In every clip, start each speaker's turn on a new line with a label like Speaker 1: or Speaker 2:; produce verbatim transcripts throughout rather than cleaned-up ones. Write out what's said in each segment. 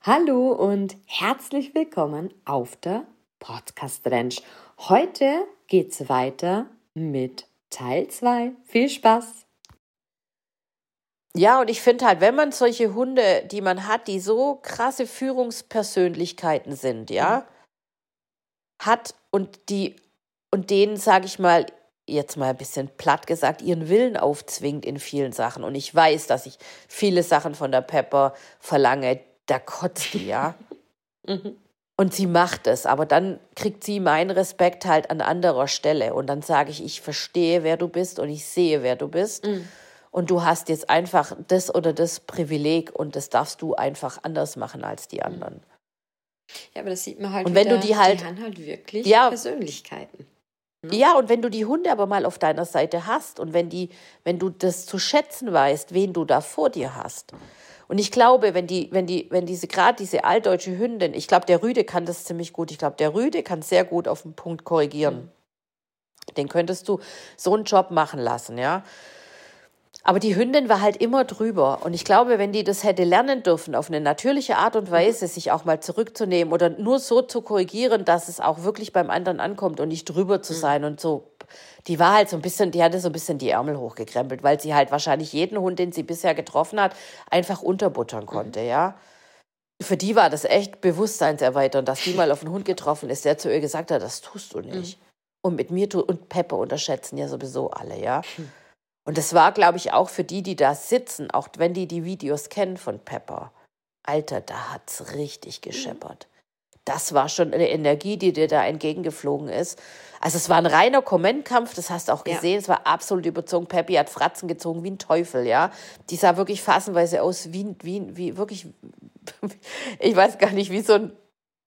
Speaker 1: Hallo und herzlich willkommen auf der Podcast Ranch. Heute geht's weiter mit Teil zwei. Viel Spaß!
Speaker 2: Ja, und ich finde halt, wenn man solche Hunde, die man hat, die so krasse Führungspersönlichkeiten sind, ja, hat und die und denen, sage ich mal, jetzt mal ein bisschen platt gesagt, ihren Willen aufzwingt in vielen Sachen. Und ich weiß, dass ich viele Sachen von der Pepper verlange, da kotzt die, ja.
Speaker 1: Mhm.
Speaker 2: Und sie macht es, aber dann kriegt sie meinen Respekt halt an anderer Stelle. Und dann sage ich, ich verstehe, wer du bist und ich sehe, wer du bist.
Speaker 1: Mhm.
Speaker 2: Und du hast jetzt einfach das oder das Privileg und das darfst du einfach anders machen als die anderen.
Speaker 1: Ja, aber das sieht man halt
Speaker 2: Und wenn
Speaker 1: wieder,
Speaker 2: du die halt-
Speaker 1: die haben halt wirklich
Speaker 2: Ja.
Speaker 1: Persönlichkeiten.
Speaker 2: Ja, und wenn du die Hunde aber mal auf deiner Seite hast und wenn die, wenn du das zu schätzen weißt, wen du da vor dir hast. Und ich glaube, wenn die, wenn die, wenn diese, gerade diese altdeutsche Hündin, ich glaube, der Rüde kann das ziemlich gut. Ich glaube, der Rüde kann sehr gut auf den Punkt korrigieren.
Speaker 1: Mhm.
Speaker 2: Den könntest du so einen Job machen lassen, ja. Aber die Hündin war halt immer drüber. Und ich glaube, wenn die das hätte lernen dürfen, auf eine natürliche Art und Weise, sich auch mal zurückzunehmen oder nur so zu korrigieren, dass es auch wirklich beim anderen ankommt und nicht drüber zu sein und so. Die war halt so ein bisschen, die hatte so ein bisschen die Ärmel hochgekrempelt, weil sie halt wahrscheinlich jeden Hund, den sie bisher getroffen hat, einfach unterbuttern konnte, ja. Für die war das echt bewusstseinserweiternd, dass die mal auf einen Hund getroffen ist, der zu ihr gesagt hat, das tust du nicht. Und mit mir, tu und Pepper unterschätzen ja sowieso alle, ja. Und das war, glaube ich, auch für die, die da sitzen, auch wenn die die Videos kennen von Pepper. Alter, da hat's richtig gescheppert. Das war schon eine Energie, die dir da entgegengeflogen ist. Also es war ein reiner Kommentkampf, das hast du auch
Speaker 1: Ja.
Speaker 2: gesehen. Es war absolut überzogen. Peppy hat Fratzen gezogen wie ein Teufel, ja. Die sah wirklich phasenweise aus wie, wie, wie wirklich, ich weiß gar nicht, wie so ein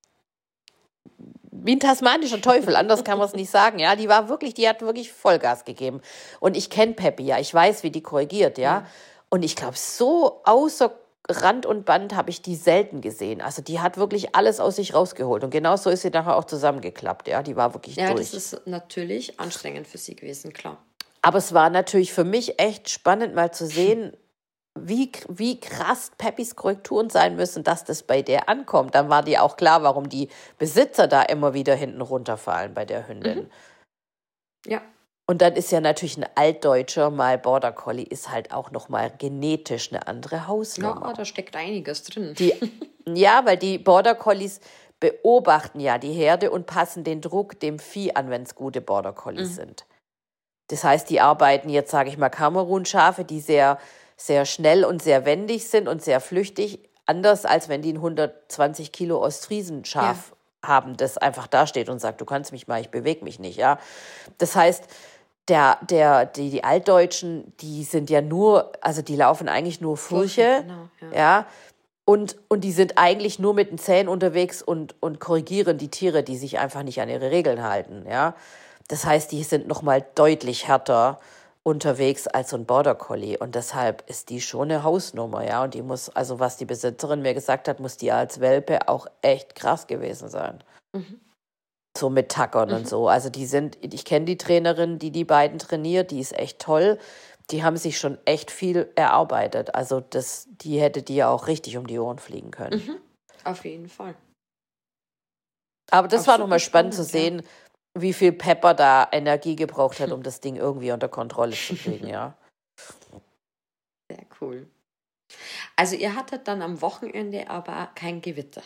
Speaker 2: wie ein tasmanischer Teufel, anders kann man es nicht sagen, ja. Die war wirklich, die hat wirklich Vollgas gegeben. Und ich kenne Peppy, ja, ich weiß, wie die korrigiert, ja. Und ich glaube, so außer Rand und Band habe ich die selten gesehen. Also die hat wirklich alles aus sich rausgeholt. Und genau so ist sie nachher auch zusammengeklappt, ja. Die war wirklich
Speaker 1: Ja,
Speaker 2: durch.
Speaker 1: das ist natürlich anstrengend für sie gewesen, klar.
Speaker 2: Aber es war natürlich für mich echt spannend, mal zu sehen, wie, wie krass Peppys Korrekturen sein müssen, dass das bei der ankommt. Dann war dir auch klar, warum die Besitzer da immer wieder hinten runterfallen bei der Hündin.
Speaker 1: Mhm. Ja.
Speaker 2: Und dann ist ja natürlich ein altdeutscher mal Border Collie ist halt auch nochmal genetisch eine andere Hausnummer.
Speaker 1: Ja, da steckt einiges drin.
Speaker 2: Die, ja, weil die Border Collies beobachten ja die Herde und passen den Druck dem Vieh an, wenn es gute Border Collies sind. Das heißt, die arbeiten jetzt, sage ich mal, Kamerun-Schafe, die sehr, sehr schnell und sehr wendig sind und sehr flüchtig, anders als wenn die ein hundertzwanzig Kilo Ostfriesen-Schaf haben, das einfach dasteht und sagt, du kannst mich mal, ich bewege mich nicht, ja. Das heißt, der, der, die, die Altdeutschen, die sind ja nur, also die laufen eigentlich nur Furche,
Speaker 1: Genau, ja.
Speaker 2: ja, und, und die sind eigentlich nur mit den Zähnen unterwegs und, und korrigieren die Tiere, die sich einfach nicht an ihre Regeln halten, ja. Das heißt, die sind nochmal deutlich härter unterwegs als so ein Border Collie und deshalb ist die schon eine Hausnummer, ja, und die muss, also was die Besitzerin mir gesagt hat, muss die als Welpe auch echt krass gewesen sein.
Speaker 1: Mhm.
Speaker 2: So mit Tackern und so, also die sind, ich kenne die Trainerin, die die beiden trainiert, die ist echt toll, die haben sich schon echt viel erarbeitet, also das, die hätte die ja auch richtig um die Ohren fliegen können.
Speaker 1: Mhm. Auf jeden Fall.
Speaker 2: Aber das
Speaker 1: Auch
Speaker 2: war
Speaker 1: super
Speaker 2: nochmal spannend zu
Speaker 1: spannend,
Speaker 2: sehen, wie viel Pepper da Energie gebraucht hat, um das Ding irgendwie unter Kontrolle zu kriegen, ja.
Speaker 1: Sehr cool. Also ihr hattet dann am Wochenende aber kein Gewitter,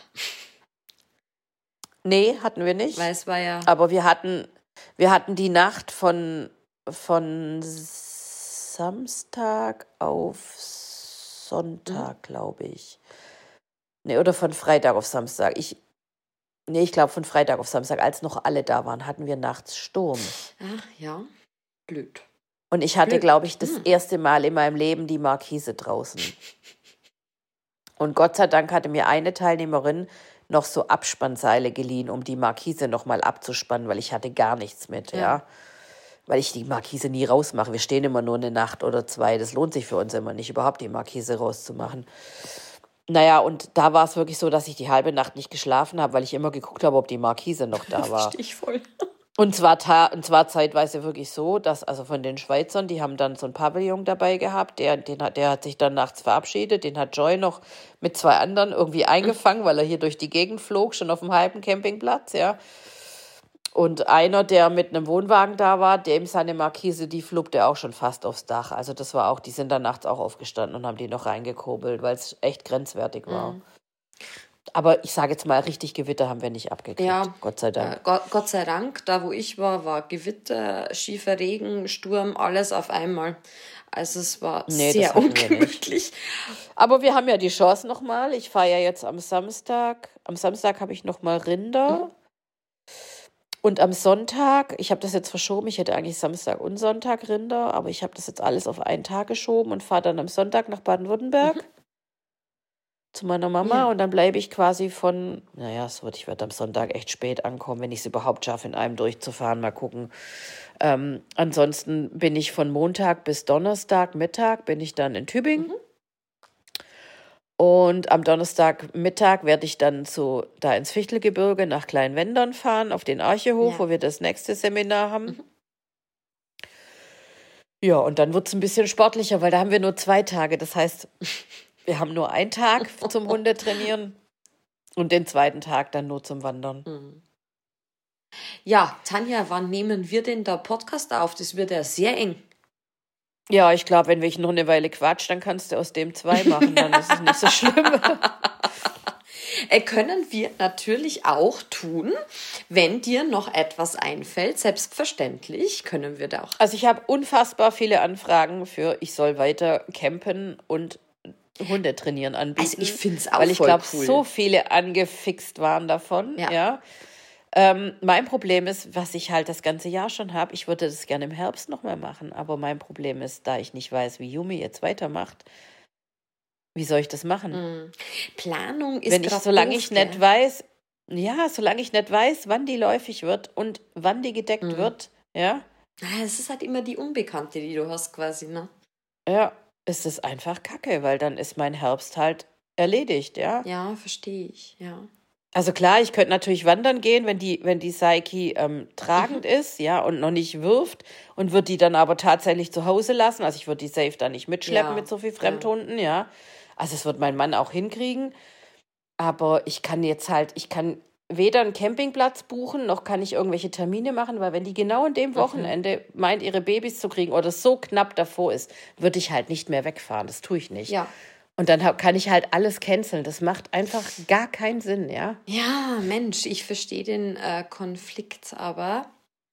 Speaker 2: Nee, hatten wir nicht.
Speaker 1: weil es war ja...
Speaker 2: Aber wir hatten, wir hatten die Nacht von, von Samstag auf Sonntag, glaube ich. Nee, oder von Freitag auf Samstag. Ich, nee, ich glaube von Freitag auf Samstag, als noch alle da waren, hatten wir nachts Sturm.
Speaker 1: Ach ja, blöd.
Speaker 2: Und ich hatte,
Speaker 1: Blöd.
Speaker 2: glaube ich, das
Speaker 1: Hm.
Speaker 2: erste Mal in meinem Leben die Markise draußen. Und Gott sei Dank hatte mir eine Teilnehmerin noch so Abspannseile geliehen, um die Markise nochmal abzuspannen, weil ich hatte gar nichts mit, ja.
Speaker 1: Ja.
Speaker 2: Weil ich die Markise nie rausmache. Wir stehen immer nur eine Nacht oder zwei. Das lohnt sich für uns immer nicht, überhaupt die Markise rauszumachen. Naja, und da war es wirklich so, dass ich die halbe Nacht nicht geschlafen habe, weil ich immer geguckt habe, ob die Markise noch da war.
Speaker 1: Verstehe ich voll.
Speaker 2: Und zwar, ta- und zwar zeitweise wirklich so, dass also von den Schweizern, die haben dann so einen Pavillon dabei gehabt, der, den hat, der hat sich dann nachts verabschiedet, den hat Joy noch mit zwei anderen irgendwie eingefangen, weil er hier durch die Gegend flog, schon auf dem halben Campingplatz, ja. Und einer, der mit einem Wohnwagen da war, dem seine Markise, die fluppte auch schon fast aufs Dach. Also das war auch, die sind dann nachts auch aufgestanden und haben die noch reingekurbelt, weil es echt grenzwertig war.
Speaker 1: Mhm.
Speaker 2: Aber ich sage jetzt mal, richtig Gewitter haben wir nicht abgekriegt,
Speaker 1: Ja,
Speaker 2: Gott sei Dank.
Speaker 1: Äh, Gott, Gott sei Dank, da wo ich war, war Gewitter, schiefer Regen, Sturm, alles auf einmal. Also es war
Speaker 2: Nee, das
Speaker 1: sehr
Speaker 2: hatten wir nicht.
Speaker 1: ungemütlich.
Speaker 2: Aber wir haben ja die Chance nochmal. Ich fahre ja jetzt am Samstag. Am Samstag habe ich nochmal Rinder. Und am Sonntag, ich habe das jetzt verschoben, ich hätte eigentlich Samstag und Sonntag Rinder, aber ich habe das jetzt alles auf einen Tag geschoben und fahre dann am Sonntag nach Baden-Württemberg zu meiner Mama.
Speaker 1: Ja.
Speaker 2: Und dann bleibe ich quasi von, naja, es wird, ich werde am Sonntag echt spät ankommen, wenn ich es überhaupt schaffe, in einem durchzufahren. Mal gucken. Ähm, ansonsten bin ich von Montag bis Donnerstag Mittag bin ich dann in Tübingen. Und am Donnerstagmittag werde ich dann zu, da ins Fichtelgebirge nach Kleinwendern fahren, auf den Archehof,
Speaker 1: Ja.
Speaker 2: wo wir das nächste Seminar haben. Ja, und dann wird es ein bisschen sportlicher, weil da haben wir nur zwei Tage. Das heißt, wir haben nur einen Tag zum Hundetrainieren und den zweiten Tag dann nur zum Wandern.
Speaker 1: Ja, Tanja, wann nehmen wir denn da Podcast auf? Das wird ja sehr eng.
Speaker 2: Ja, ich glaube, wenn ich noch eine Weile quatsch, dann kannst du aus dem zwei machen, dann ist es nicht so schlimm.
Speaker 1: Äh, können wir natürlich auch tun, wenn dir noch etwas einfällt. Selbstverständlich können wir da auch.
Speaker 2: Also ich habe unfassbar viele Anfragen für, ich soll weiter campen und Hunde trainieren anbieten.
Speaker 1: Also ich finde es auch
Speaker 2: Weil ich
Speaker 1: voll
Speaker 2: glaube,
Speaker 1: cool.
Speaker 2: so viele angefixt waren davon.
Speaker 1: Ja.
Speaker 2: Ja. Ähm, mein Problem ist, was ich halt das ganze Jahr schon habe, ich würde das gerne im Herbst nochmal machen, aber mein Problem ist, da ich nicht weiß, wie Yumi jetzt weitermacht, wie soll ich das machen?
Speaker 1: Planung ist
Speaker 2: Wenn ich,
Speaker 1: grad
Speaker 2: solange
Speaker 1: doof,
Speaker 2: ich nicht
Speaker 1: gell?
Speaker 2: weiß, ja, solange ich nicht weiß, wann die läufig wird und wann die gedeckt wird, ja,
Speaker 1: Ah, es ist halt immer die Unbekannte, die du hast quasi, ne?
Speaker 2: ja, ist es einfach kacke, weil dann ist mein Herbst halt erledigt, ja.
Speaker 1: Ja, verstehe ich, ja.
Speaker 2: Also klar, ich könnte natürlich wandern gehen, wenn die, wenn die Saiki ähm, tragend ist, ja, und noch nicht wirft und würde die dann aber tatsächlich zu Hause lassen. Also ich würde die safe da nicht mitschleppen
Speaker 1: Ja,
Speaker 2: mit so viel Fremdhunden, ja. Also es wird mein Mann auch hinkriegen. Aber ich kann jetzt halt, ich kann weder einen Campingplatz buchen, noch kann ich irgendwelche Termine machen, weil wenn die genau an dem Wochenende meint, ihre Babys zu kriegen oder so knapp davor ist, würde ich halt nicht mehr wegfahren. Das tue ich nicht.
Speaker 1: Ja.
Speaker 2: Und dann hab- kann ich halt alles canceln. Das macht einfach gar keinen Sinn, ja.
Speaker 1: Ja, Mensch, ich verstehe den äh, Konflikt, aber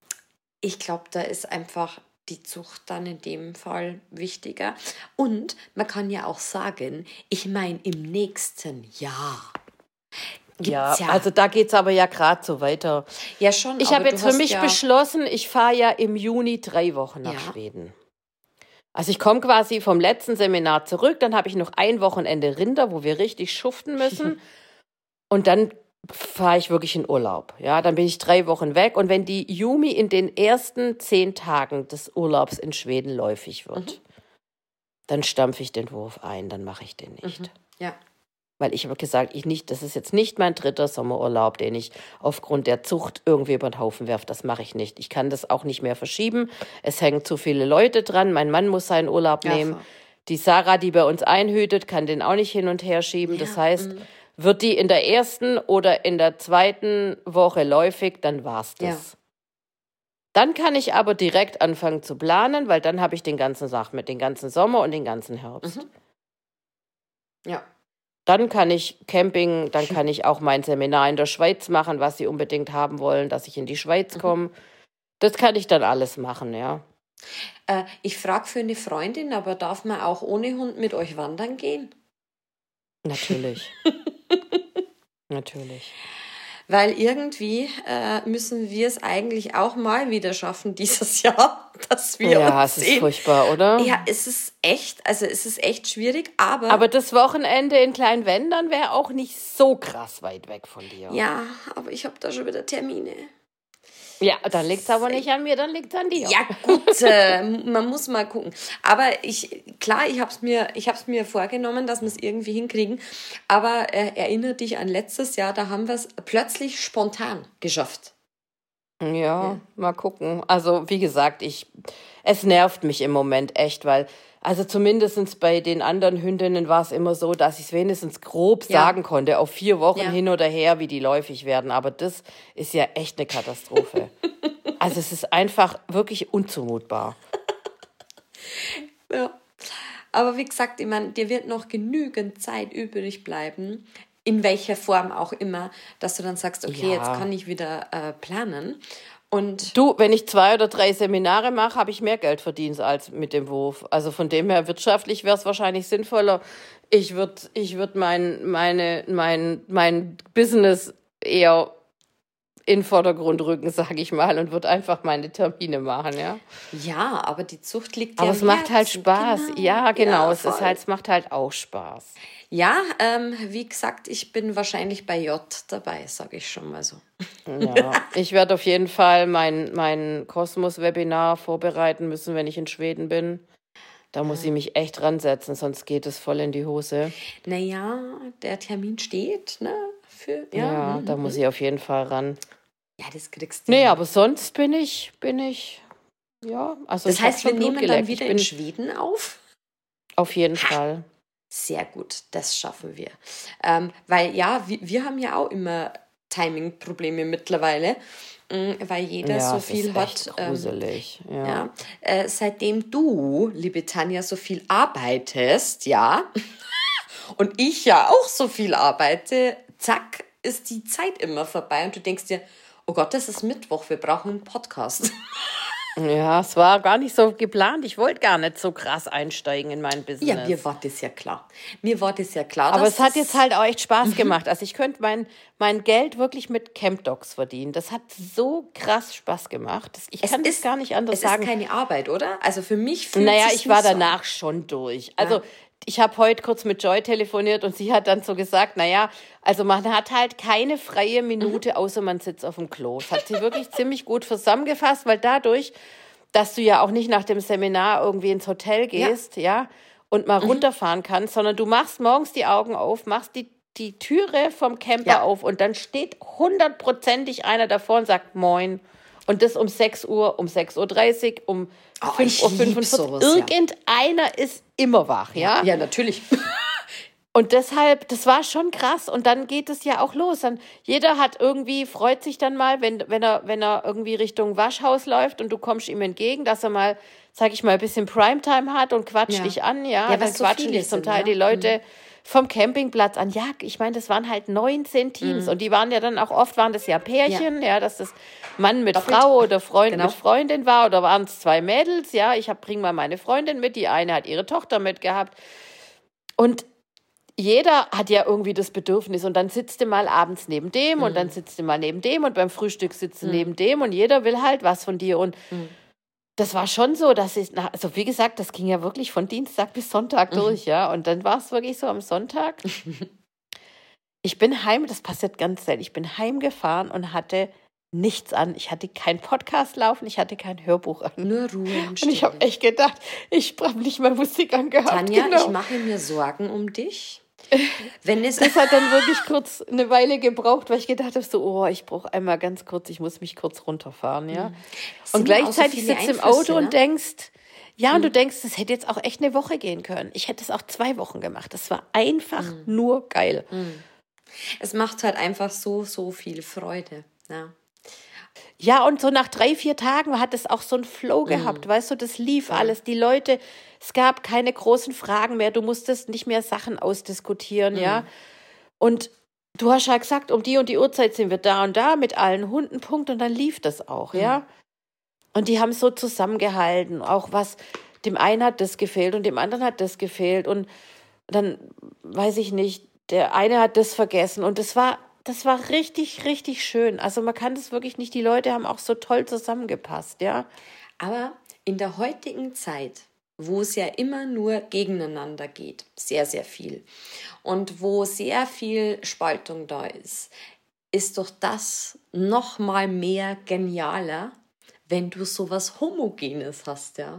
Speaker 1: ich glaube, da ist einfach die Zucht dann in dem Fall wichtiger. Und man kann ja auch sagen, ich meine, im nächsten Jahr gibt's
Speaker 2: Ja,
Speaker 1: ja,
Speaker 2: also da geht es aber ja gerade so weiter.
Speaker 1: ja schon.
Speaker 2: Ich
Speaker 1: aber
Speaker 2: habe
Speaker 1: du
Speaker 2: jetzt für
Speaker 1: hast
Speaker 2: mich
Speaker 1: ja,
Speaker 2: beschlossen, ich fahre ja im Juni drei Wochen nach
Speaker 1: Ja.
Speaker 2: Schweden. Also ich komme quasi vom letzten Seminar zurück, dann habe ich noch ein Wochenende Rinder, wo wir richtig schuften müssen. Und dann fahre ich wirklich in Urlaub. Ja, dann bin ich drei Wochen weg. Und wenn die Yumi in den ersten zehn Tagen des Urlaubs in Schweden läufig wird, dann stampfe ich den Wurf ein, dann mache ich den nicht.
Speaker 1: Ja.
Speaker 2: Weil ich habe gesagt, ich nicht, das ist jetzt nicht mein dritter Sommerurlaub, den ich aufgrund der Zucht irgendwie über den Haufen werfe. Das mache ich nicht. Ich kann das auch nicht mehr verschieben. Es hängen zu viele Leute dran. Mein Mann muss seinen Urlaub
Speaker 1: Ja,
Speaker 2: nehmen.
Speaker 1: voll.
Speaker 2: Die Sarah, die bei uns einhütet, kann den auch nicht hin und her schieben. Das heißt, wird die in der ersten oder in der zweiten Woche läufig, dann war's das.
Speaker 1: Ja.
Speaker 2: Dann kann ich aber direkt anfangen zu planen, weil dann habe ich den ganzen Sach mit den ganzen Sommer und den ganzen Herbst.
Speaker 1: Ja.
Speaker 2: Dann kann ich Camping, dann kann ich auch mein Seminar in der Schweiz machen, was sie unbedingt haben wollen, dass ich in die Schweiz komme. Das kann ich dann alles machen, ja.
Speaker 1: Äh, ich frage für eine Freundin, aber darf man auch ohne Hund mit euch wandern gehen?
Speaker 2: Natürlich. Natürlich.
Speaker 1: Weil irgendwie äh, müssen wir es eigentlich auch mal wieder schaffen dieses Jahr, dass wir
Speaker 2: Ja,
Speaker 1: uns
Speaker 2: es ist
Speaker 1: sehen.
Speaker 2: furchtbar, oder?
Speaker 1: Ja, es ist echt, also es ist echt schwierig, aber,
Speaker 2: Aber das Wochenende in Kleinwendern wäre auch nicht so krass weit weg von dir.
Speaker 1: ja, aber ich habe da schon wieder Termine.
Speaker 2: Ja, dann liegt es aber nicht an mir, dann liegt es an dir.
Speaker 1: Ja gut, äh, man muss mal gucken. Aber ich, klar, ich habe es mir, ich hab's mir vorgenommen, dass wir es irgendwie hinkriegen. Aber äh, erinnere dich an letztes Jahr, da haben wir es plötzlich spontan geschafft.
Speaker 2: Ja,
Speaker 1: Ja.
Speaker 2: mal gucken. Also, wie gesagt, ich, es nervt mich im Moment echt, weil, also zumindest bei den anderen Hündinnen war es immer so, dass ich es wenigstens grob
Speaker 1: Ja,
Speaker 2: sagen konnte, auf vier Wochen
Speaker 1: ja.
Speaker 2: hin oder her, wie die läufig werden. Aber das ist ja echt eine Katastrophe. Also, es ist einfach wirklich unzumutbar.
Speaker 1: Ja. Aber wie gesagt, ich meine, dir wird noch genügend Zeit übrig bleiben, in welcher Form auch immer, dass du dann sagst, okay, jetzt
Speaker 2: Ja.
Speaker 1: kann ich wieder äh, planen. Und
Speaker 2: Du, wenn ich zwei oder drei Seminare mache, habe ich mehr Geld verdient als mit dem Wurf. Also von dem her wirtschaftlich wäre es wahrscheinlich sinnvoller. Ich würde ich würd mein, meine, mein, mein Business eher in den Vordergrund rücken, sage ich mal, und würde einfach meine Termine machen, ja.
Speaker 1: ja, aber die Zucht liegt
Speaker 2: Aber
Speaker 1: ja
Speaker 2: es
Speaker 1: am
Speaker 2: macht halt
Speaker 1: Herzen.
Speaker 2: Spaß.
Speaker 1: Genau.
Speaker 2: Ja, genau.
Speaker 1: Ja,
Speaker 2: es ist
Speaker 1: voll.
Speaker 2: halt, es macht halt auch Spaß.
Speaker 1: Ja, ähm, wie gesagt, ich bin wahrscheinlich bei J dabei, sage ich schon mal so.
Speaker 2: Ja, ich werde auf jeden Fall mein, mein Kosmos-Webinar vorbereiten müssen, wenn ich in Schweden bin. Da muss ich mich echt ransetzen, sonst geht es voll in die Hose.
Speaker 1: Naja, der Termin steht, ne? Für, ja,
Speaker 2: Ja,
Speaker 1: mhm,
Speaker 2: da muss ich auf jeden Fall ran.
Speaker 1: ja, das kriegst du
Speaker 2: Nee,
Speaker 1: hin.
Speaker 2: aber sonst bin ich, bin ich, ja, also
Speaker 1: Das
Speaker 2: ich habe
Speaker 1: heißt, wir
Speaker 2: schon Blut
Speaker 1: nehmen dann
Speaker 2: geleckt. Ich
Speaker 1: wieder in
Speaker 2: bin
Speaker 1: Schweden auf?
Speaker 2: auf jeden Fall.
Speaker 1: Sehr gut, das schaffen wir. Ähm, weil ja, wir, wir haben ja auch immer Timing-Probleme mittlerweile, mm, weil jeder
Speaker 2: Ja,
Speaker 1: so
Speaker 2: es
Speaker 1: viel
Speaker 2: ist
Speaker 1: hat.
Speaker 2: echt
Speaker 1: Ähm,
Speaker 2: gruselig. Ja.
Speaker 1: ja, äh, seitdem du, liebe Tanja, so viel arbeitest, ja, und ich ja auch so viel arbeite, zack, ist die Zeit immer vorbei und du denkst dir, oh Gott, das ist Mittwoch, wir brauchen einen Podcast.
Speaker 2: Ja, es war gar nicht so geplant. Ich wollte gar nicht so krass einsteigen in mein Business.
Speaker 1: Ja, mir war das ja klar. Mir war das ja klar.
Speaker 2: Aber
Speaker 1: dass
Speaker 2: es hat
Speaker 1: das-
Speaker 2: jetzt halt auch echt Spaß gemacht. Also ich könnte mein, mein Geld wirklich mit Camp Dogs verdienen. Das hat so krass Spaß gemacht. Das, ich
Speaker 1: Es
Speaker 2: kann das
Speaker 1: ist-
Speaker 2: gar nicht anders
Speaker 1: Es
Speaker 2: sagen.
Speaker 1: ist keine Arbeit, oder? Also für mich fühlt
Speaker 2: Naja,
Speaker 1: sich's
Speaker 2: ich war
Speaker 1: nicht so an.
Speaker 2: danach schon durch. Also
Speaker 1: Ja.
Speaker 2: ich habe heute kurz mit Joy telefoniert und sie hat dann so gesagt, naja, also man hat halt keine freie Minute, außer man sitzt auf dem Klo. Das hat sie wirklich ziemlich gut zusammengefasst, weil dadurch, dass du ja auch nicht nach dem Seminar irgendwie ins Hotel gehst, ja, und mal runterfahren kannst, sondern du machst morgens die Augen auf, machst die, die Türe vom Camper
Speaker 1: Ja.
Speaker 2: auf und dann steht hundertprozentig einer davor und sagt Moin. Und das um sechs Uhr, um sechs Uhr dreißig, um
Speaker 1: Oh,
Speaker 2: fünf
Speaker 1: ich
Speaker 2: Uhr
Speaker 1: lieb
Speaker 2: fünfundvierzig.
Speaker 1: sowas, ja.
Speaker 2: Irgendeiner ist immer wach, ja?
Speaker 1: Ja, natürlich.
Speaker 2: Und deshalb, das war schon krass. Und dann geht es ja auch los. Dann, jeder hat irgendwie, freut sich dann mal, wenn, wenn, er, wenn er irgendwie Richtung Waschhaus läuft und du kommst ihm entgegen, dass er mal, sag ich mal, ein bisschen Primetime hat und quatscht
Speaker 1: Ja.
Speaker 2: dich an. Ja,
Speaker 1: Ja,
Speaker 2: dann
Speaker 1: weil so
Speaker 2: quatschen
Speaker 1: viele
Speaker 2: dich zum
Speaker 1: sind,
Speaker 2: Teil
Speaker 1: ne?
Speaker 2: die Leute vom Campingplatz an. Ja, ich meine, das waren halt neunzehn Teams. Und die waren ja dann auch oft, waren das ja Pärchen, ja, dass das Mann mit
Speaker 1: Doppelt.
Speaker 2: Frau oder Freund
Speaker 1: Genau.
Speaker 2: mit Freundin war. Oder waren es zwei Mädels, ja. Ich hab, bring mal meine Freundin mit, die eine hat ihre Tochter mitgehabt. Und jeder hat ja irgendwie das Bedürfnis und dann sitzt du mal abends neben dem und dann sitzt du mal neben dem und beim Frühstück sitzt du neben dem und jeder will halt was von dir und das war schon so, dass ich, na, also wie gesagt, das ging ja wirklich von Dienstag bis Sonntag durch, ja, und dann war es wirklich so am Sonntag. Ich bin heim, das passiert ganz selten, ich bin heimgefahren und hatte nichts an. Ich hatte keinen Podcast laufen, ich hatte kein Hörbuch an.
Speaker 1: Nur Ruhe und
Speaker 2: Und ich habe
Speaker 1: Stille.
Speaker 2: echt gedacht, ich habe nicht mal Musik angehabt.
Speaker 1: Tanja,
Speaker 2: genau.
Speaker 1: ich mache mir Sorgen um dich. Wenn es
Speaker 2: Das hat dann wirklich kurz eine Weile gebraucht, weil ich gedacht habe, so, oh, ich brauche einmal ganz kurz, ich muss mich kurz runterfahren, ja.
Speaker 1: Sind
Speaker 2: Und
Speaker 1: ja auch so
Speaker 2: gleichzeitig
Speaker 1: viele
Speaker 2: sitzt du im
Speaker 1: Einflüsse,
Speaker 2: Auto
Speaker 1: ne?
Speaker 2: und denkst, ja, und du denkst, das hätte jetzt auch echt eine Woche gehen können. Ich hätte es auch zwei Wochen gemacht. Das war einfach nur geil.
Speaker 1: Es macht halt einfach so, so viel Freude. Ja.
Speaker 2: Ja, und so nach drei, vier Tagen hat es auch so einen Flow gehabt, weißt du, das lief alles. Die Leute, es gab keine großen Fragen mehr, du musstest nicht mehr Sachen ausdiskutieren, ja. Und du hast ja gesagt, um die und die Uhrzeit sind wir da und da mit allen Hunden, Punkt, und dann lief das auch, ja. Und die haben so zusammengehalten, auch was, dem einen hat das gefehlt und dem anderen hat das gefehlt und dann, weiß ich nicht, der eine hat das vergessen und das war, das war richtig, richtig schön. Also man kann das wirklich nicht, die Leute haben auch so toll zusammengepasst, ja.
Speaker 1: Aber in der heutigen Zeit, wo es ja immer nur gegeneinander geht, sehr, sehr viel, und wo sehr viel Spaltung da ist, ist doch das noch mal mehr genialer, wenn du sowas Homogenes hast, ja.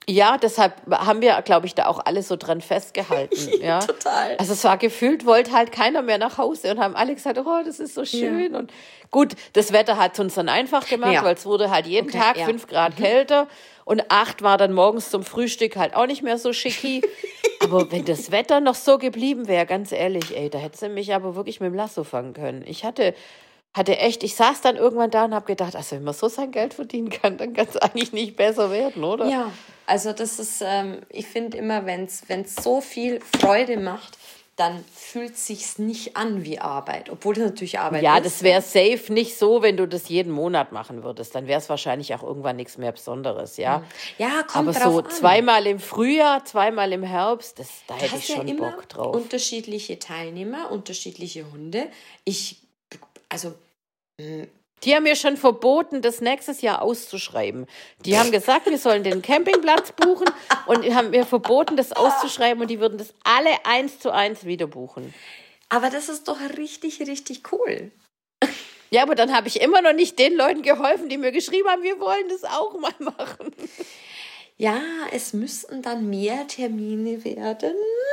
Speaker 2: Ja, deshalb haben wir, glaube ich, da auch alle so dran festgehalten. Ja,
Speaker 1: Total.
Speaker 2: Also es war gefühlt, wollte halt keiner mehr nach Hause und haben alle gesagt, oh, das ist so schön. Ja. Und gut, das Wetter hat es uns dann einfach gemacht, ja. weil es wurde halt jeden okay, Tag ja. fünf Grad mhm. kälter und acht war dann morgens zum Frühstück halt auch nicht mehr so schicki. Aber wenn das Wetter noch so geblieben wäre, ganz ehrlich, ey, da hättest du mich aber wirklich mit dem Lasso fangen können. Ich hatte... Hatte echt, ich saß dann irgendwann da und habe gedacht, also wenn man so sein Geld verdienen kann, dann kann es eigentlich nicht besser werden, oder?
Speaker 1: Ja, also das ist, ähm, ich finde immer, wenn es so viel Freude macht, dann fühlt es sich nicht an wie Arbeit, obwohl das natürlich Arbeit
Speaker 2: ja,
Speaker 1: ist.
Speaker 2: Ja, das wäre safe nicht so, wenn du das jeden Monat machen würdest. Dann wäre es wahrscheinlich auch irgendwann nichts mehr Besonderes, ja.
Speaker 1: Ja, kommt
Speaker 2: Aber
Speaker 1: drauf
Speaker 2: so
Speaker 1: an.
Speaker 2: zweimal im Frühjahr, zweimal im Herbst, das, da hätte ich schon
Speaker 1: ja immer
Speaker 2: Bock drauf.
Speaker 1: Unterschiedliche Teilnehmer, unterschiedliche Hunde. Ich, also...
Speaker 2: Die haben mir schon verboten, das nächstes Jahr auszuschreiben. Die haben gesagt, wir sollen den Campingplatz buchen und haben mir verboten, das auszuschreiben und die würden das alle eins zu eins wieder buchen.
Speaker 1: Aber das ist doch richtig, richtig cool.
Speaker 2: Ja, aber dann habe ich immer noch nicht den Leuten geholfen, die mir geschrieben haben, wir wollen das auch mal machen.
Speaker 1: Ja, es müssten dann mehr Termine werden.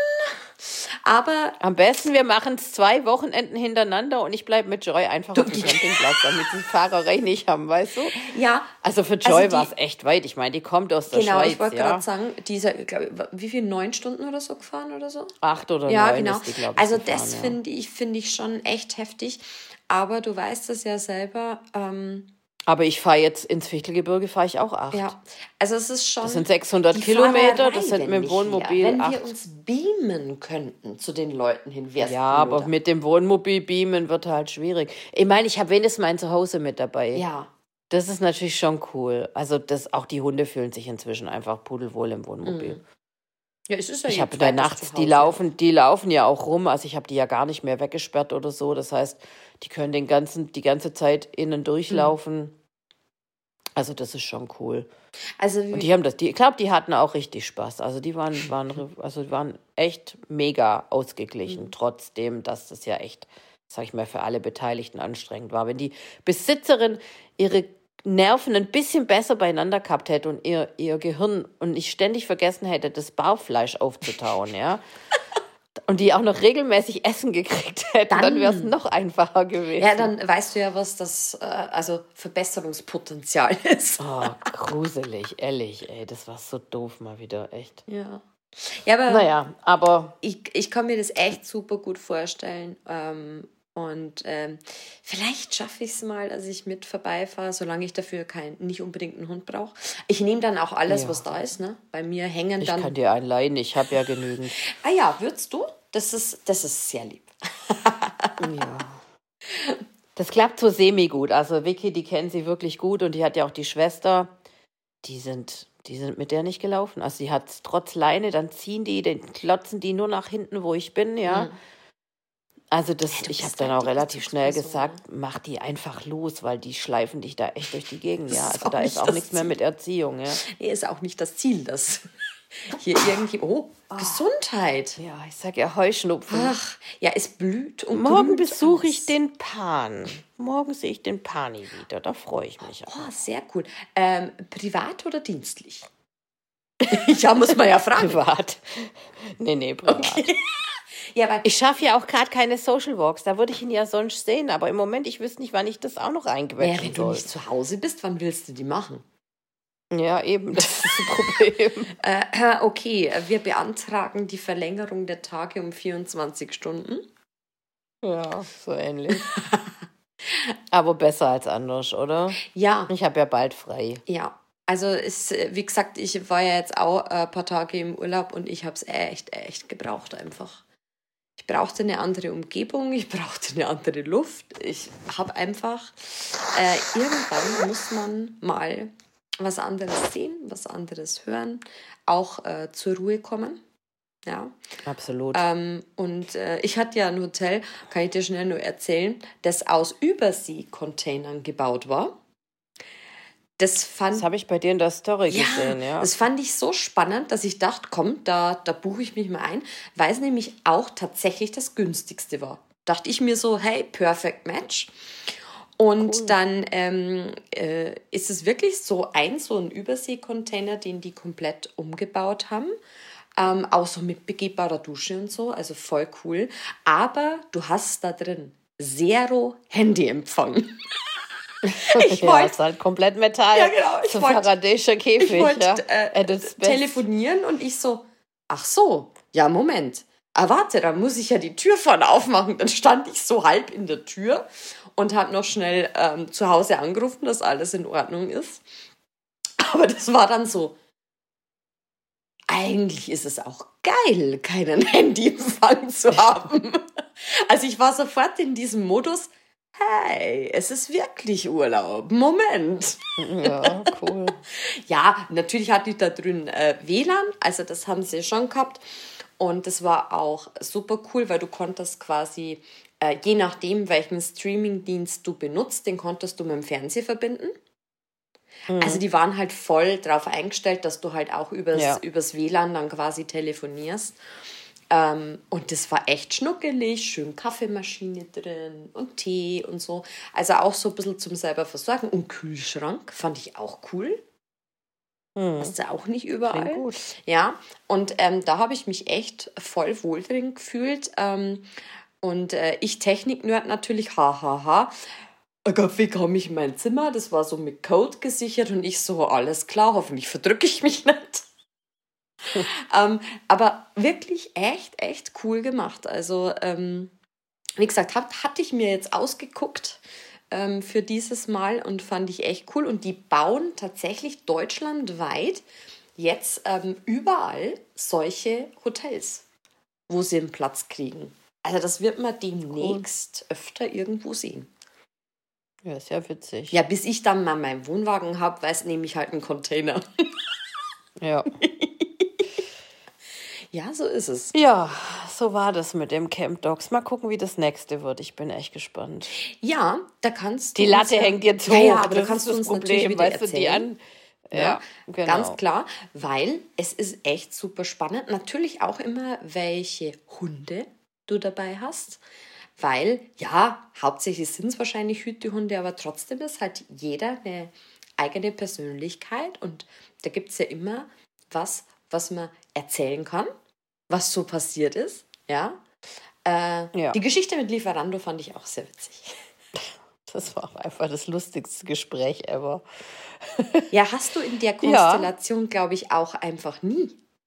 Speaker 1: Aber
Speaker 2: am besten, wir machen es zwei Wochenenden hintereinander und ich bleibe mit Joy einfach auf dem Campingplatz, damit sie Fahrerei nicht haben, weißt du?
Speaker 1: Ja.
Speaker 2: Also für Joy also war es echt weit. Ich meine, die kommt aus der
Speaker 1: genau,
Speaker 2: Schweiz.
Speaker 1: Genau, ich wollte
Speaker 2: ja.
Speaker 1: gerade sagen, dieser, glaub, wie viel, neun Stunden oder so gefahren oder so?
Speaker 2: Acht oder
Speaker 1: ja,
Speaker 2: neun
Speaker 1: genau.
Speaker 2: ist die, glaube ich,
Speaker 1: Also
Speaker 2: gefahren,
Speaker 1: das
Speaker 2: ja.
Speaker 1: finde ich, find ich schon echt heftig. Aber du weißt es ja selber, ähm,
Speaker 2: aber ich fahre jetzt ins Fichtelgebirge, fahre ich auch acht.
Speaker 1: Ja, also es ist schon...
Speaker 2: Das sind sechshundert Kilometer,
Speaker 1: Fahrerei,
Speaker 2: das sind mit dem Wohnmobil
Speaker 1: Wenn
Speaker 2: acht.
Speaker 1: wir uns beamen könnten zu den Leuten hin, wäre es
Speaker 2: Ja, aber oder? Mit dem Wohnmobil beamen wird halt schwierig. Ich meine, ich habe wenigstens mein Zuhause mit dabei.
Speaker 1: Ja.
Speaker 2: Das ist natürlich schon cool. Also das, auch die Hunde fühlen sich inzwischen einfach pudelwohl im Wohnmobil. Mhm.
Speaker 1: Ja, es ist ja
Speaker 2: ich habe da nachts, die laufen, die laufen ja auch rum. Also ich habe die ja gar nicht mehr weggesperrt oder so. Das heißt, die können den ganzen, die ganze Zeit innen durchlaufen. Mhm. Also das ist schon cool.
Speaker 1: Also
Speaker 2: und die haben das, die, ich glaube, die hatten auch richtig Spaß. Also die waren, waren, also die waren echt mega ausgeglichen, mhm. trotzdem, dass das ja echt, sag ich mal, für alle Beteiligten anstrengend war. Wenn die Besitzerin ihre Nerven ein bisschen besser beieinander gehabt hätte und ihr, ihr Gehirn und nicht ständig vergessen hätte, das Barfleisch aufzutauen, ja. Und die auch noch regelmäßig Essen gekriegt hätten, dann, dann wäre es noch einfacher gewesen.
Speaker 1: Ja, dann weißt du ja, was das äh, also Verbesserungspotenzial ist.
Speaker 2: Oh, gruselig, ehrlich, ey, das war so doof mal wieder, echt.
Speaker 1: Ja. Ja, aber,
Speaker 2: naja, aber
Speaker 1: ich, ich kann mir das echt super gut vorstellen. Ähm, und ähm, vielleicht schaffe ich es mal, dass ich mit vorbeifahre, solange ich dafür kein, nicht unbedingt einen Hund brauche. Ich nehme dann auch alles, ja. was da ist. Ne? Bei mir hängen
Speaker 2: ich
Speaker 1: dann...
Speaker 2: Ich kann dir einen leihen, ich habe ja genügend.
Speaker 1: Ah ja, würdest du? Das ist, das ist sehr lieb.
Speaker 2: Ja. Das klappt so semi-gut. Also Vicky, die kennen sie wirklich gut und die hat ja auch die Schwester. Die sind, die sind mit der nicht gelaufen. Also sie hat trotz Leine, dann ziehen die, dann klotzen die nur nach hinten, wo ich bin, ja. Mhm. Also das, hey, ich habe dann auch relativ schnell gesagt, ne? Mach die einfach los, weil die schleifen dich da echt durch die Gegend. Ja, also da ist auch nichts Ziel. mehr mit Erziehung. Ja.
Speaker 1: Nee, ist auch nicht das Ziel, das hier irgendwie, oh, oh, Gesundheit.
Speaker 2: Ja, ich sage ja Heuschnupfen.
Speaker 1: Ach, ja, es blüht und
Speaker 2: morgen besuche ich den Pan. Morgen sehe ich den Pani wieder, da freue ich mich auch.
Speaker 1: Oh, sehr cool. Ähm, privat oder dienstlich? Ja, muss man ja fragen.
Speaker 2: Privat. Nee, nee, privat. Okay. Ja, weil ich schaffe ja auch gerade keine Social Walks, da würde ich ihn ja sonst sehen, aber im Moment, ich wüsste nicht, wann ich das auch noch einquetschen soll.
Speaker 1: Ja, wenn du nicht zu Hause bist, wann willst du die machen?
Speaker 2: Ja, eben, das ist das Problem.
Speaker 1: äh, okay, wir beantragen die Verlängerung der Tage um vierundzwanzig Stunden.
Speaker 2: Ja, so ähnlich. Aber besser als anders, oder?
Speaker 1: Ja.
Speaker 2: Ich habe ja bald frei.
Speaker 1: Ja. Also, es, wie gesagt, ich war ja jetzt auch ein paar Tage im Urlaub und ich habe es echt, echt gebraucht einfach. Ich brauchte eine andere Umgebung, ich brauchte eine andere Luft. Ich habe einfach, äh, irgendwann muss man mal was anderes sehen, was anderes hören, auch äh, zur Ruhe kommen. Ja.
Speaker 2: Absolut.
Speaker 1: Ähm, und äh, ich hatte ja ein Hotel, kann ich dir schnell nur erzählen, das aus Übersee-Containern gebaut war. Das,
Speaker 2: das habe ich bei dir in der Story
Speaker 1: ja,
Speaker 2: gesehen, ja.
Speaker 1: Das fand ich so spannend, dass ich dachte, komm, da, da buche ich mich mal ein, weil es nämlich auch tatsächlich das günstigste war. Dachte ich mir so, hey, perfect match. Und
Speaker 2: Cool.
Speaker 1: dann ähm, äh, ist es wirklich so ein, so ein Überseekontainer, den die komplett umgebaut haben. Ähm, auch so mit begehbarer Dusche und so, also voll cool. Aber du hast da drin zero Handyempfang. Ich
Speaker 2: ja,
Speaker 1: wollte
Speaker 2: ist halt komplett Metall.
Speaker 1: Ja, genau, ich
Speaker 2: So
Speaker 1: wollt-
Speaker 2: faradäischer Käfig,
Speaker 1: ich wollte
Speaker 2: ja.
Speaker 1: äh,
Speaker 2: At its best.
Speaker 1: telefonieren und ich so, ach so, ja, Moment. Ah, warte, dann muss ich ja die Tür vorne aufmachen. Dann stand ich so halb in der Tür und habe noch schnell ähm, zu Hause angerufen, dass alles in Ordnung ist. Aber das war dann so, eigentlich ist es auch geil, keinen Handyempfang zu haben. Also ich war sofort in diesem Modus, hey, es ist wirklich Urlaub. Moment.
Speaker 2: Ja, cool.
Speaker 1: Ja, natürlich hatte ich da drin äh, W L A N, also das haben sie schon gehabt. Und das war auch super cool, weil du konntest quasi, äh, je nachdem, welchen Streamingdienst du benutzt, den konntest du mit dem Fernseher verbinden. Also die waren halt voll drauf eingestellt, dass du halt auch übers,
Speaker 2: Ja.
Speaker 1: übers W L A N dann quasi telefonierst. Ähm, und das war echt schnuckelig, schön Kaffeemaschine drin und Tee und so. Also auch so ein bisschen zum selber versorgen. Und Kühlschrank fand ich auch cool.
Speaker 2: Hm.
Speaker 1: Hast du auch nicht überall.
Speaker 2: Klingt gut.
Speaker 1: Ja, und ähm, da habe ich mich echt voll wohl drin gefühlt. Ähm, und äh, ich Technik-Nerd natürlich, hahaha. Ha, ha. Ein Kaffee kam ich in mein Zimmer, das war so mit Code gesichert und ich so, alles klar, hoffentlich verdrücke ich mich nicht. ähm, aber wirklich echt, echt cool gemacht. Also, ähm, wie gesagt, hat, hatte ich mir jetzt ausgeguckt ähm, für dieses Mal und fand ich echt cool. Und die bauen tatsächlich deutschlandweit jetzt ähm, überall solche Hotels, wo sie einen Platz kriegen. Also das wird man demnächst öfter irgendwo sehen.
Speaker 2: Ja, ist ja witzig.
Speaker 1: Ja, bis ich dann mal meinen Wohnwagen habe, weiß nehme ich halt einen Container.
Speaker 2: Ja.
Speaker 1: Ja, so ist es.
Speaker 2: Ja, so war das mit dem Camp Dogs. Mal gucken, wie das nächste wird. Ich bin echt gespannt.
Speaker 1: Ja, da kannst du
Speaker 2: Die
Speaker 1: uns
Speaker 2: Latte
Speaker 1: ja,
Speaker 2: hängt jetzt hoch.
Speaker 1: Ja, ja, aber da
Speaker 2: das
Speaker 1: kannst
Speaker 2: ist
Speaker 1: du
Speaker 2: das
Speaker 1: uns natürlich
Speaker 2: Problem,
Speaker 1: wieder
Speaker 2: weißt du, die
Speaker 1: erzählen.
Speaker 2: an. Ja,
Speaker 1: Ja,
Speaker 2: genau.
Speaker 1: ganz klar, weil es ist echt super spannend. Natürlich auch immer, welche Hunde du dabei hast. Weil, ja, hauptsächlich sind es wahrscheinlich Hütehunde, aber trotzdem ist halt jeder eine eigene Persönlichkeit. Und da gibt es ja immer was, was man erzählen kann, was so passiert ist. Ja. Äh,
Speaker 2: Ja.
Speaker 1: Die Geschichte mit Lieferando fand ich auch sehr witzig.
Speaker 2: Das war auch einfach das lustigste Gespräch ever.
Speaker 1: Ja, hast du in der Konstellation, glaube ich, auch einfach nie.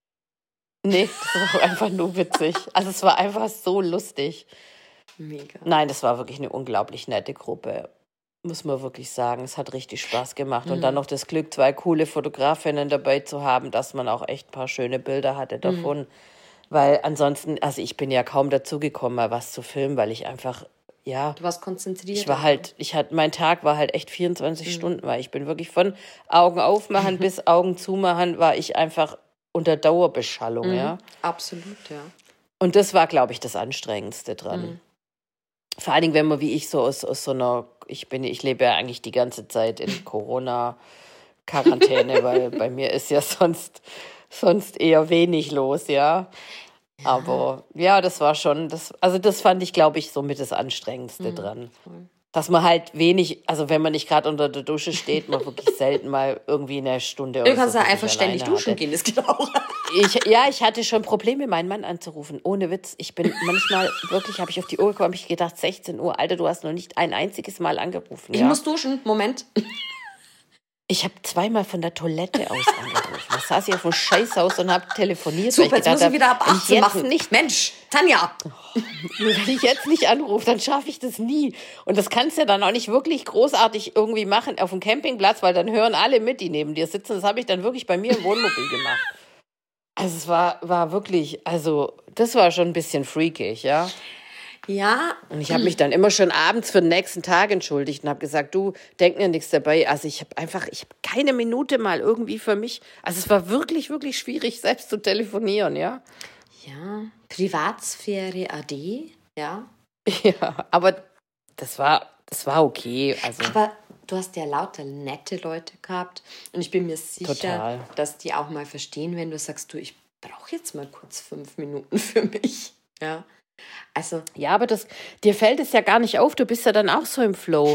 Speaker 2: Nee, das war einfach nur witzig. Also es war einfach so lustig.
Speaker 1: Mega.
Speaker 2: Nein, das war wirklich eine unglaublich nette Gruppe. Muss man wirklich sagen. Es hat richtig Spaß gemacht. Und dann noch das Glück, zwei coole Fotografinnen dabei zu haben, dass man auch echt ein paar schöne Bilder hatte davon. Weil ansonsten, also ich bin ja kaum dazu gekommen, mal was zu filmen, weil ich einfach, ja,
Speaker 1: Du warst konzentriert.
Speaker 2: ich war halt, ich hatte, mein Tag war halt echt vierundzwanzig Stunden, weil ich bin wirklich von Augen aufmachen bis Augen zumachen, war ich einfach unter Dauerbeschallung, ja.
Speaker 1: Absolut, ja.
Speaker 2: Und das war, glaube ich, das Anstrengendste dran. Vor allen Dingen, wenn man wie ich so aus, aus so einer, ich bin, ich lebe ja eigentlich die ganze Zeit in Corona-Quarantäne, weil bei mir ist ja sonst, sonst eher wenig los, ja. Aber ja, das war schon, das, also das fand ich, glaube ich, somit das Anstrengendste dran.
Speaker 1: Voll.
Speaker 2: Dass man halt wenig, also wenn man nicht gerade unter der Dusche steht, man wirklich selten mal irgendwie eine Stunde oder
Speaker 1: Du kannst
Speaker 2: so
Speaker 1: ja
Speaker 2: für
Speaker 1: einfach
Speaker 2: sich
Speaker 1: ständig
Speaker 2: alleine
Speaker 1: duschen
Speaker 2: hatte.
Speaker 1: gehen, das geht auch.
Speaker 2: Ich, ja, ich hatte schon Probleme, meinen Mann anzurufen. Ohne Witz. Ich bin manchmal, wirklich, habe ich auf die Uhr gekommen, habe ich gedacht, sechzehn Uhr, Alter, du hast noch nicht ein einziges Mal angerufen.
Speaker 1: Ich
Speaker 2: ja?
Speaker 1: muss duschen, Moment.
Speaker 2: Ich habe zweimal von der Toilette aus angerufen. Da saß ich auf dem Scheißhaus und habe telefoniert.
Speaker 1: Super,
Speaker 2: weil ich
Speaker 1: jetzt muss
Speaker 2: gedacht
Speaker 1: ich wieder ab
Speaker 2: hab, wenn ich
Speaker 1: achtzehn
Speaker 2: jetzt
Speaker 1: machen.
Speaker 2: Nicht,
Speaker 1: Mensch, Tanja.
Speaker 2: wenn ich jetzt nicht anrufe, dann schaffe ich das nie. Und das kannst du ja dann auch nicht wirklich großartig irgendwie machen auf dem Campingplatz, weil dann hören alle mit, die neben dir sitzen. Das habe ich dann wirklich bei mir im Wohnmobil gemacht. Also es war, war wirklich, also das war schon ein bisschen freakig, ja.
Speaker 1: Ja,
Speaker 2: Und ich habe mich dann immer schon abends für den nächsten Tag entschuldigt und habe gesagt, du, denk mir nichts dabei. Also ich habe einfach, ich habe keine Minute mal irgendwie für mich. Also es war wirklich, wirklich schwierig, selbst zu telefonieren, ja.
Speaker 1: ja, Privatsphäre A D, ja.
Speaker 2: Ja, aber das war, das war okay. Also
Speaker 1: Aber du hast ja lauter nette Leute gehabt und ich bin mir sicher,
Speaker 2: Total.
Speaker 1: dass die auch mal verstehen, wenn du sagst, du, ich brauche jetzt mal kurz fünf Minuten für mich, ja. Also,
Speaker 2: ja, aber das, dir fällt es ja gar nicht auf. Du bist ja dann auch so im Flow.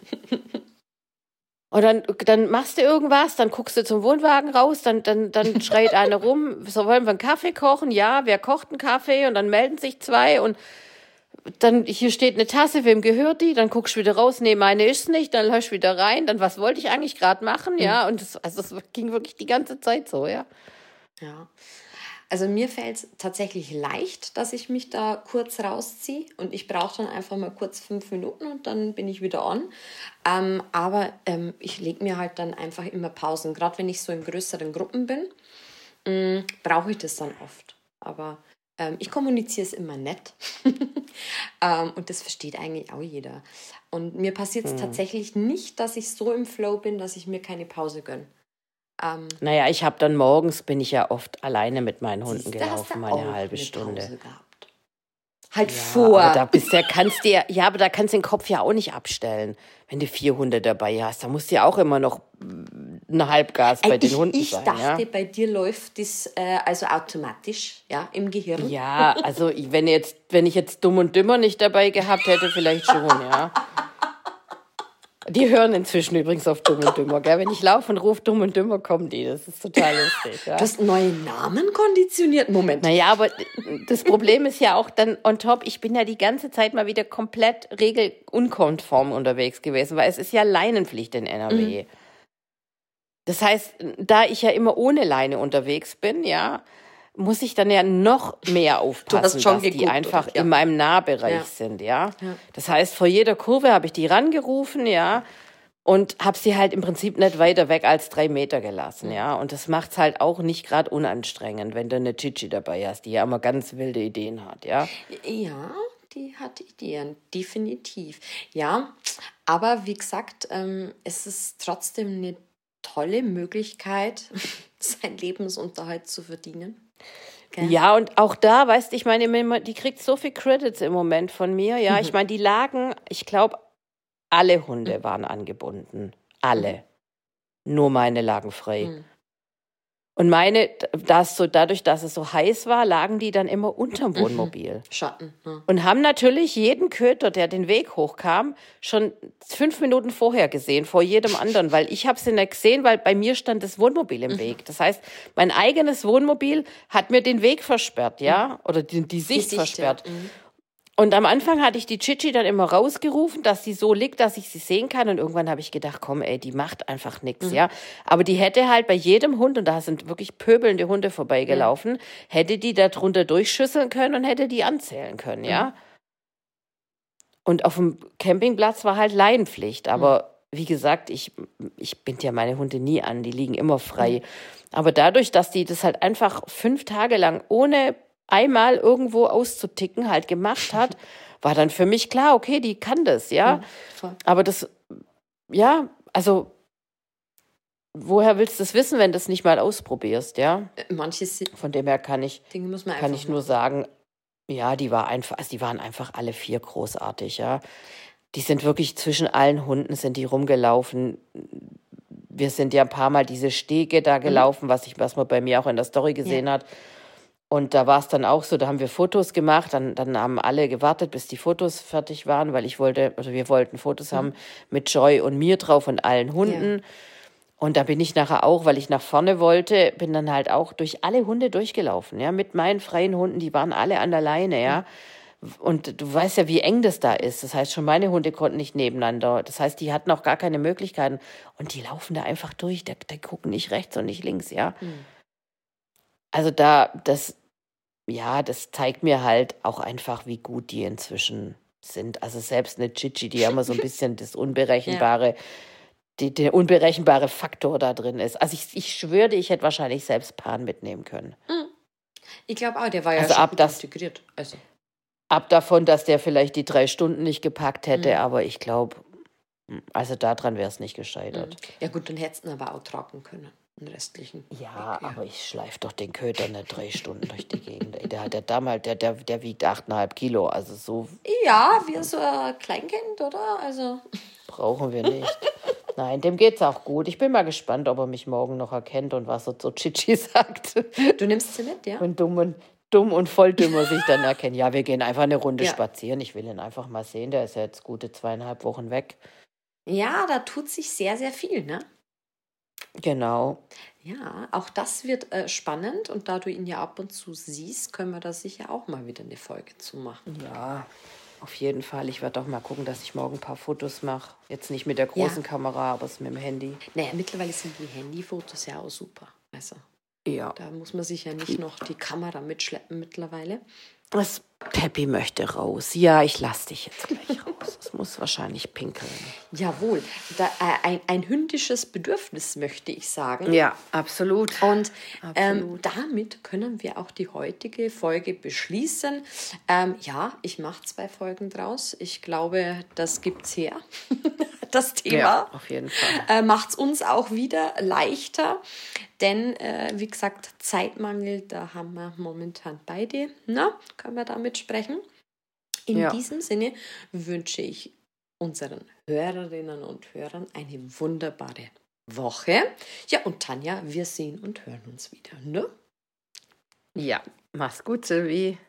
Speaker 2: Und dann, dann machst du irgendwas, dann guckst du zum Wohnwagen raus, dann, dann, dann schreit einer rum, so wollen wir einen Kaffee kochen? Ja, wer kocht einen Kaffee? Und dann melden sich zwei und dann, hier steht eine Tasse, wem gehört die? Dann guckst du wieder raus, nee, meine ist's nicht, dann lösch wieder rein, dann was wollte ich eigentlich gerade machen, ja, und das, also das ging wirklich die ganze Zeit so, ja.
Speaker 1: Ja, also mir fällt es tatsächlich leicht, dass ich mich da kurz rausziehe und ich brauche dann einfach mal kurz fünf Minuten und dann bin ich wieder on. Ähm, aber ähm, ich lege mir halt dann einfach immer Pausen. Gerade wenn ich so in größeren Gruppen bin, ähm, brauche ich das dann oft. Aber ähm, ich kommuniziere es immer nett ähm, und das versteht eigentlich auch jeder. Und mir passiert es hm. tatsächlich nicht, dass ich so im Flow bin, dass ich mir keine Pause gönne.
Speaker 2: Ähm, naja, ich habe dann morgens, bin ich ja oft alleine mit meinen Hunden gelaufen, mal eine halbe Stunde.
Speaker 1: Pause gehabt. Halt
Speaker 2: ja,
Speaker 1: vor.
Speaker 2: Aber da bist ja, kannst dir, ja, aber da kannst du den Kopf ja auch nicht abstellen, wenn du vier Hunde dabei hast. Da musst du ja auch immer noch ein Halbgas bei
Speaker 1: Ey,
Speaker 2: den
Speaker 1: ich,
Speaker 2: Hunden
Speaker 1: ich
Speaker 2: sein.
Speaker 1: Ich dachte,
Speaker 2: ja?
Speaker 1: bei dir läuft das äh, also automatisch, ja, im Gehirn.
Speaker 2: Ja, also wenn, jetzt, wenn ich jetzt Dumm und Dümmer nicht dabei gehabt hätte, vielleicht schon, ja. Die hören inzwischen übrigens auf Dumm und Dümmer, gell? Wenn ich laufe und rufe Dumm und Dümmer, kommen die. Das ist total lustig. Ja?
Speaker 1: Du hast neue Namen konditioniert? Moment.
Speaker 2: Naja, aber das Problem ist ja auch dann on top, ich bin ja die ganze Zeit mal wieder komplett regelunkonform unterwegs gewesen, weil es ist ja Leinenpflicht in N R W. Mhm. Das heißt, da ich ja immer ohne Leine unterwegs bin, ja, muss ich dann ja noch mehr aufpassen, dass geguckt, die einfach ja. in meinem Nahbereich ja. sind, ja? ja. Das heißt, vor jeder Kurve habe ich die rangerufen, ja, und habe sie halt im Prinzip nicht weiter weg als drei Meter gelassen, ja. Und das macht es halt auch nicht gerade unanstrengend, wenn du eine Chichi dabei hast, die ja immer ganz wilde Ideen hat, ja.
Speaker 1: Ja, die hat Ideen, definitiv. Ja, aber wie gesagt, ähm, es ist trotzdem eine tolle Möglichkeit, seinen Lebensunterhalt zu verdienen. Okay.
Speaker 2: Ja, und auch da, weißt du, ich meine, die kriegt so viel Credits im Moment von mir. Ja, mhm. ich meine, die lagen, ich glaube, alle Hunde mhm. waren angebunden. Alle. Mhm. Nur meine lagen frei. Mhm. Und meine, das so, dadurch, dass es so heiß war, lagen die dann immer unterm Wohnmobil.
Speaker 1: Mhm. Schatten. Ja.
Speaker 2: Und haben natürlich jeden Köter, der den Weg hochkam, schon fünf Minuten vorher gesehen, vor jedem anderen. Weil ich habe sie nicht gesehen, weil bei mir stand das Wohnmobil im mhm. Weg. Das heißt, mein eigenes Wohnmobil hat mir den Weg versperrt, ja? Oder die, die Sicht, die Sicht versperrt. Ja. Mhm. Und am Anfang hatte ich die Chichi dann immer rausgerufen, dass sie so liegt, dass ich sie sehen kann. Und irgendwann habe ich gedacht, komm, ey, die macht einfach nichts, mhm. ja. Aber die hätte halt bei jedem Hund, und da sind wirklich pöbelnde Hunde vorbeigelaufen, mhm. hätte die da drunter durchschüsseln können und hätte die anzählen können, mhm. ja. Und auf dem Campingplatz war halt Leinenpflicht. Aber mhm. wie gesagt, ich, ich bind ja meine Hunde nie an, die liegen immer frei. Mhm. Aber dadurch, dass die das halt einfach fünf Tage lang ohne einmal irgendwo auszuticken halt gemacht hat, war dann für mich klar, okay, die kann das, ja. ja Aber das, ja, also woher willst du das wissen, wenn du es nicht mal ausprobierst, ja?
Speaker 1: Manches
Speaker 2: Von dem her kann ich,
Speaker 1: Dinge muss man
Speaker 2: kann ich nur sagen, ja, die war einfach, also die waren einfach alle vier großartig, ja. Die sind wirklich zwischen allen Hunden sind die rumgelaufen. Wir sind ja ein paar Mal diese Stege da gelaufen, mhm. was ich, was man bei mir auch in der Story gesehen ja. hat. Und da war es dann auch so, da haben wir Fotos gemacht, dann, dann haben alle gewartet, bis die Fotos fertig waren, weil ich wollte, also wir wollten Fotos mhm. haben mit Joy und mir drauf und allen Hunden. Ja. Und da bin ich nachher auch, weil ich nach vorne wollte, bin dann halt auch durch alle Hunde durchgelaufen, ja, mit meinen freien Hunden, die waren alle an der Leine, ja. Mhm. Und du weißt ja, wie eng das da ist. Das heißt, schon meine Hunde konnten nicht nebeneinander. Das heißt, die hatten auch gar keine Möglichkeiten. Und die laufen da einfach durch, die, die gucken nicht rechts und nicht links, ja. Mhm. Also da, das, ja, das zeigt mir halt auch einfach, wie gut die inzwischen sind. Also selbst eine Chichi, die ja immer so ein bisschen das Unberechenbare, ja. die, der unberechenbare Faktor da drin ist. Also ich, ich schwöre, ich hätte wahrscheinlich selbst Pan mitnehmen können.
Speaker 1: Ich glaube auch, der war ja
Speaker 2: also
Speaker 1: schon
Speaker 2: ab
Speaker 1: gut
Speaker 2: das,
Speaker 1: integriert. Also.
Speaker 2: Ab davon, dass der vielleicht die drei Stunden nicht gepackt hätte, mhm. aber ich glaube, also daran wäre es nicht gescheitert.
Speaker 1: Ja gut, dann hättest du ihn aber auch tragen können. Den restlichen.
Speaker 2: Ja, Weg, ja, aber ich schleife doch den Köter nicht drei Stunden durch die Gegend. Der hat ja damals, der, der, der wiegt achteinhalb Kilo, also so.
Speaker 1: Ja, wie so ein Kleinkind, oder? Also.
Speaker 2: Brauchen wir nicht. Nein, dem geht's auch gut. Ich bin mal gespannt, ob er mich morgen noch erkennt und was er zu Chichi sagt.
Speaker 1: Du nimmst sie mit, ja?
Speaker 2: Und dumm und, dumm und voll dümmer sich dann erkennen. Ja, wir gehen einfach eine Runde ja. spazieren. Ich will ihn einfach mal sehen. Der ist ja jetzt gute zweieinhalb Wochen weg.
Speaker 1: Ja, da tut sich sehr, sehr viel, ne?
Speaker 2: Genau.
Speaker 1: Ja, auch das wird äh, spannend und da du ihn ja ab und zu siehst, können wir da sicher auch mal wieder eine Folge zu machen.
Speaker 2: Ja, auf jeden Fall. Ich werde auch mal gucken, dass ich morgen ein paar Fotos mache. Jetzt nicht mit der
Speaker 1: Ja.
Speaker 2: großen Kamera, aber es mit dem Handy.
Speaker 1: Naja, mittlerweile sind die Handyfotos ja auch super. Also,
Speaker 2: Ja.
Speaker 1: da muss man sich ja nicht noch die Kamera mitschleppen mittlerweile.
Speaker 2: Das Peppi möchte raus. Ja, ich lasse dich jetzt gleich raus. Es muss wahrscheinlich pinkeln.
Speaker 1: Jawohl, da, äh, ein, ein hündisches Bedürfnis, möchte ich sagen.
Speaker 2: Ja, absolut.
Speaker 1: Und ähm,
Speaker 2: Absolut.
Speaker 1: damit können wir auch die heutige Folge beschließen. Ähm, ja, ich mache zwei Folgen draus. Ich glaube, das gibt's her. Das Thema
Speaker 2: Ja, auf jeden Fall.
Speaker 1: äh, macht es uns auch wieder leichter. Denn, äh, wie gesagt, Zeitmangel, da haben wir momentan beide. Na, können wir damit sprechen? In
Speaker 2: Ja.
Speaker 1: diesem Sinne wünsche ich unseren Hörerinnen und Hörern eine wunderbare Woche. Ja, und Tanja, wir sehen und hören uns wieder, ne?
Speaker 2: Ja, mach's gut, Silvi.